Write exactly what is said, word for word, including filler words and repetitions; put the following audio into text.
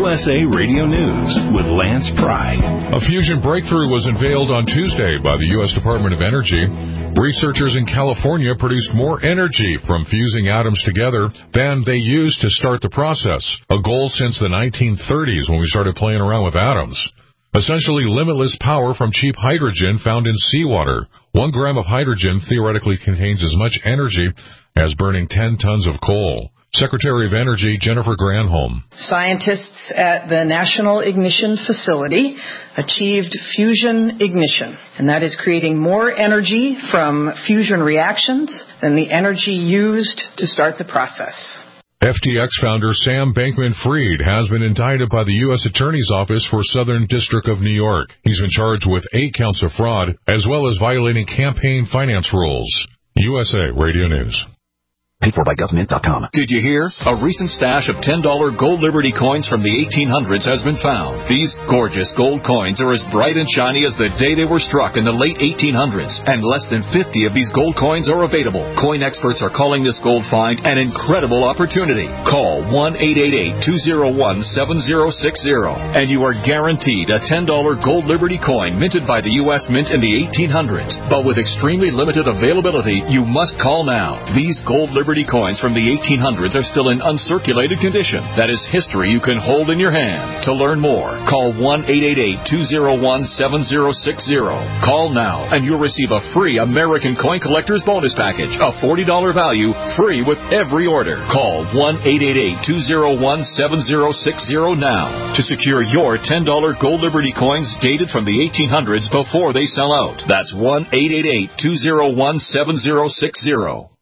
U S A Radio News with Lance Pride. A fusion breakthrough was unveiled on Tuesday by the U S Department of Energy. Researchers in California produced more energy from fusing atoms together than they used to start the process, a goal since the nineteen thirties when we started playing around with atoms. Essentially limitless power from cheap hydrogen found in seawater. One gram of hydrogen theoretically contains as much energy as burning ten tons of coal. Secretary of Energy Jennifer Granholm. Scientists at the National Ignition Facility achieved fusion ignition, and that is creating more energy from fusion reactions than the energy used to start the process. F T X founder Sam Bankman-Fried has been indicted by the U S Attorney's Office for Southern District of New York. He's been charged with eight counts of fraud, as well as violating campaign finance rules. U S A Radio News. Paid for by government dot com. Did you hear? A recent stash of ten dollar gold Liberty coins from the eighteen hundreds has been found. These gorgeous gold coins are as bright and shiny as the day they were struck in the late eighteen hundreds, and less than fifty of these gold coins are available. Coin experts are calling this gold find an incredible opportunity. Call one eight eight eight, two oh one, seven oh six oh, and you are guaranteed a ten dollar gold Liberty coin minted by the U S Mint in the eighteen hundreds. But with extremely limited availability, you must call now. These gold Liberty Liberty coins from the eighteen hundreds are still in uncirculated condition. That is history you can hold in your hand. To learn more, call one eight eight eight, two oh one, seven oh six oh. Call now, and you'll receive a free American Coin Collector's Bonus Package, a forty dollar value, free with every order. Call one eight eight eight, two oh one, seven oh six oh now to secure your ten dollar gold Liberty coins dated from the eighteen hundreds before they sell out. That's one eight eight eight, two oh one, seven oh six oh.